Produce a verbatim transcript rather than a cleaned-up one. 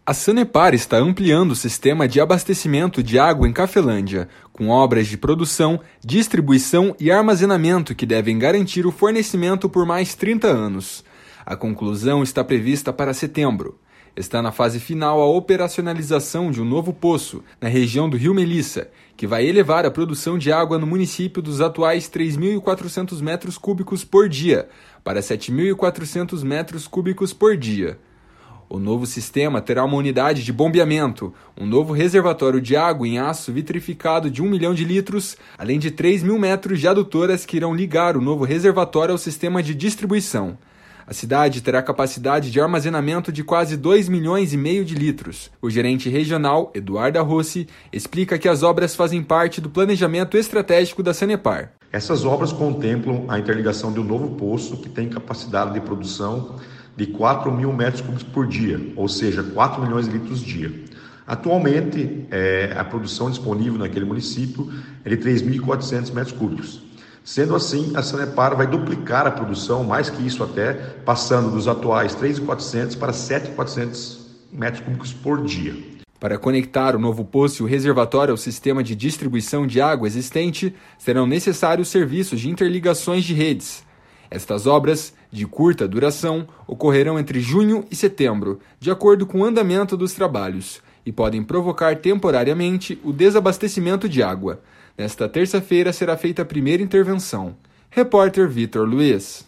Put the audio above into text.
A Sanepar está ampliando o sistema de abastecimento de água em Cafelândia, com obras de produção, distribuição e armazenamento que devem garantir o fornecimento por mais trinta anos. A conclusão está prevista para setembro. Está na fase final a operacionalização de um novo poço, na região do Rio Melissa, que vai elevar a produção de água no município dos atuais três mil e quatrocentos metros cúbicos por dia para sete mil e quatrocentos metros cúbicos por dia. O novo sistema terá uma unidade de bombeamento, um novo reservatório de água em aço vitrificado de um milhão de litros, além de três mil metros de adutoras que irão ligar o novo reservatório ao sistema de distribuição. A cidade terá capacidade de armazenamento de quase dois milhões e meio de litros. O gerente regional, Eduardo Rossi, explica que as obras fazem parte do planejamento estratégico da Sanepar. Essas obras contemplam a interligação de um novo poço que tem capacidade de produção de quatro mil metros cúbicos por dia, ou seja, quatro milhões de litros dia. Atualmente, é, a produção disponível naquele município é de três mil e quatrocentos metros cúbicos. Sendo assim, a Sanepar vai duplicar a produção, mais que isso até, passando dos atuais três mil e quatrocentos para sete mil e quatrocentos metros cúbicos por dia. Para conectar o novo poço e o reservatório ao sistema de distribuição de água existente, serão necessários serviços de interligações de redes. Estas obras, de curta duração, ocorrerão entre junho e setembro, de acordo com o andamento dos trabalhos, e podem provocar temporariamente o desabastecimento de água. Nesta terça-feira será feita a primeira intervenção. Repórter Vitor Luiz.